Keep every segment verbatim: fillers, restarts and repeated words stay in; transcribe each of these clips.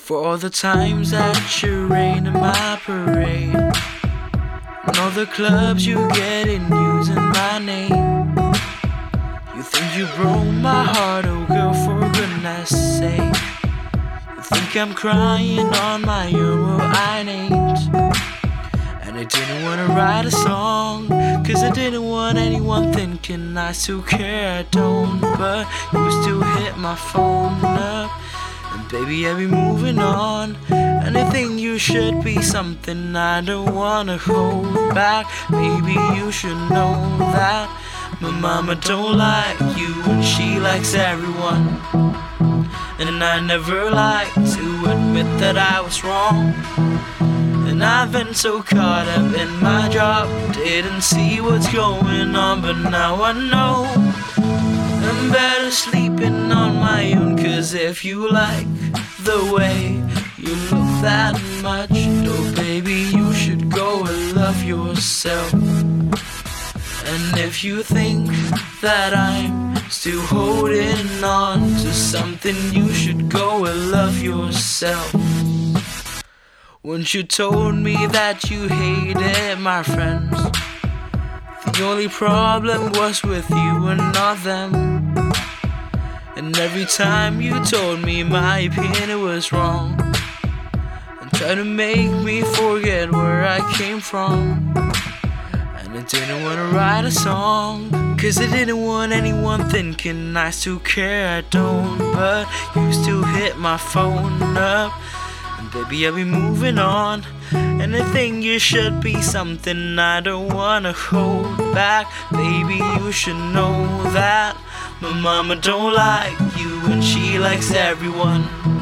For all the times that you rain in my parade, and all the clubs you get in using my name. You think you broke my heart, oh girl, for goodness sake. You think I'm crying on my own, well I ain't. And I didn't wanna write a song, cause I didn't want anyone thinking I still care, I don't. But you still hit my phone up, and baby I be moving on. And I think you should be something I don't wanna hold back. Maybe you should know that my mama don't like you and she likes everyone. And I never like to admit that I was wrong. And I've been so caught up in my job, didn't see what's going on, but now I know I'm better sleeping on my own. Cause if you like the way you look that much, oh baby, you should go and love yourself. And if you think that I'm still holding on to something, you should go and love yourself. Once you told me that you hated my friends, the only problem was with you and not them. And every time you told me my opinion was wrong, and tried to make me forget where I came from. And I didn't wanna write a song, cause I didn't want anyone thinking I still care, I don't. But you still hit my phone up, and baby I'll be moving on. And I think you should be something I don't wanna hold back. Baby you should know that my mama don't like you and she likes everyone.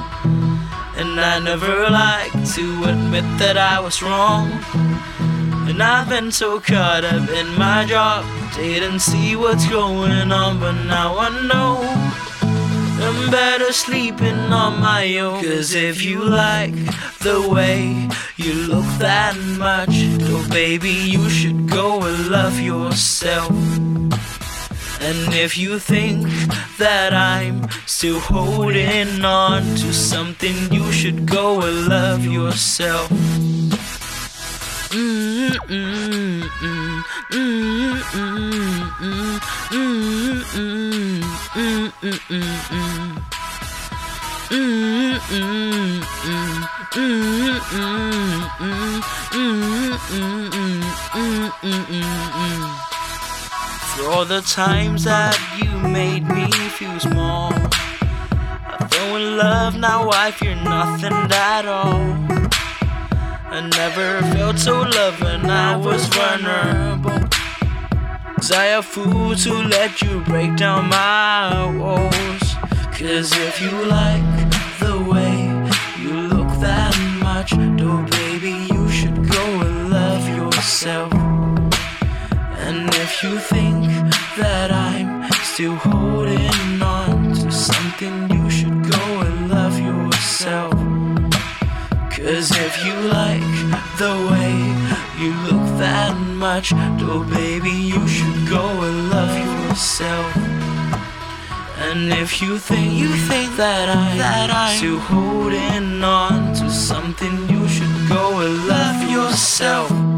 And I never like to admit that I was wrong. And I've been so caught up in my job, didn't see what's going on, but now I know I'm better sleeping on my own. Cause if you like the way you look that much, oh baby, you should go and love yourself. And if you think that I'm still holding on to something, you should go and love yourself. Mm mm mm mm mm mm mm mm mm mm. For all the times that you made me feel small, I fell in love, now I fear nothing at all. I never felt so loved when I was vulnerable, cause I have fool to let you break down my walls. Cause if you like the way you look that much, oh baby, you should go and love yourself. And if you think that I'm still holding on to something, you should go and love yourself. Cause if you like the way you look that much, oh baby, you should go and love yourself. And if you think you think that I'm, that I'm still holding on to something, you should go and love yourself.